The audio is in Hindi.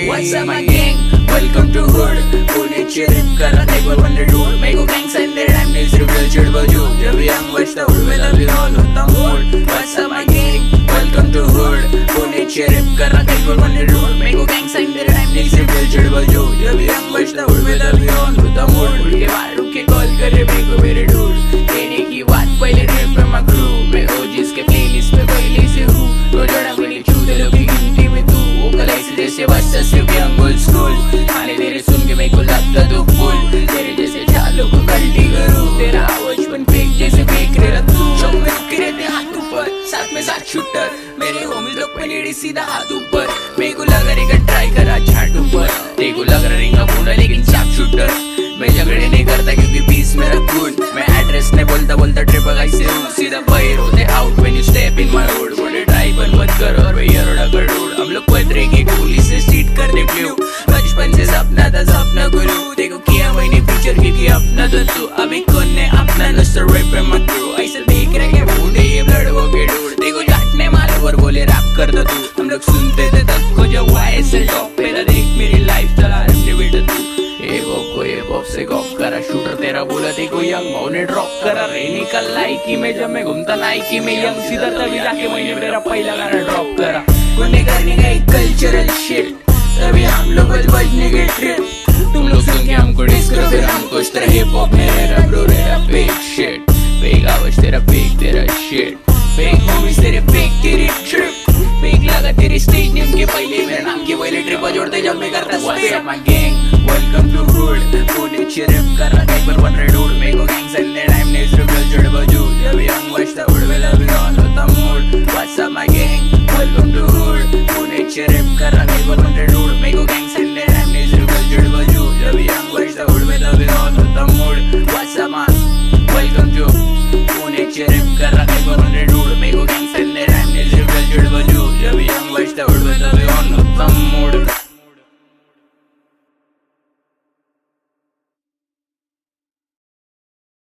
What's up my gang? Welcome to hood. Pune chirp कर रहा एक बार वंडर डूड. मेरे को गैंग साइन दे रहा है मेरे सिर्फ दिल चिढ़ बजू. जब यंग बचता हूँ मैं तभी ऑन होता mood. What's up my gang? Welcome to hood. Pune chirp कर रहा एक बार वंडर डूड. मेरे को गैंग साइन दे रहा है मेरे सिर्फ दिल चिढ़ बजू. जब यंग बचता हूँ मैं तभी ऑन होता मूड. उड़ के बाहर रुक के कॉल करे मेरे को मेरे डूड. कहने की बात पहले रेप पे मैं क्रू. मैं ओजीज के प्लेलिस्ट पे पहले से हूँ. रोजाना मेरी चूते लोग की गिनती में तू. वो कलाई से जैसे बच्चा सिर्फ यंग ओल्ड स्कूल. खाने तेरे सुन के मेरे को लगता तू फुल. तेरे जैसे चालों को गलती करूँ. तेरा बचपन फेंक जैसे फेंक रहा तू. शौक में रुके रहते हाथ ऊपर. साथ में साथ शूटर. मेरे होmies लोग पे नीडी सीधा हाथ ऊपर. मेरे को लगा रहेगा ट्राई करा छाट ऊपर. तेरे को लग रहेगा मुंडा लेकिन चाप शूटर. मैं झगड़े नहीं करता क्योंकि पीस मेरा खून. मैं एड्रेस नहीं बोलता बोलता ट्रिप से हूँ. सीधा बाहर होते out when you step in my hood. बोले ड्राइव बंद कर और भैया रोड़ा कर डूड. हम लोग पत्रे की गोली से स्ट्रीट कर दे ब्लू. बचपन से सपना था सपना गुरु. देखो किया मैंने फ्यूचर की अपना तो तू. अभी कौन ने अपना नस्टर रेप पे मत करो. ऐसे देख रहे हैं मुंडे ये ब्लड वो के डूड. देखो जाटने मारे और बोले रैप कर दो तू. हम लोग सुनते थे तब को जब YSL टॉप पे था. देख मेरी लाइफ चला रहे बेटा तू. ये बॉप से गॉप करा. शूटर तेरा बोला देखो यंग भाव ने ड्रॉप करा. रहने का लाइकी में जब मैं घूमता नाइकी में. यंग सीधा तभी जाके मैंने मेरा पहला गाना ड्रॉप करा. कोने करने का एक कल्चरल शिट. तभी हम लोग बजने के ट्रिप. तुम लोग सुन के हमको डिस करो फिर हमको इस तरह हिप हॉप में रैप ब्रो तेरा फेक शिट. फेक आवाज तेरा फेक तेरा शिट. फेक होmies तेरे फेक तेरी ट्रिप.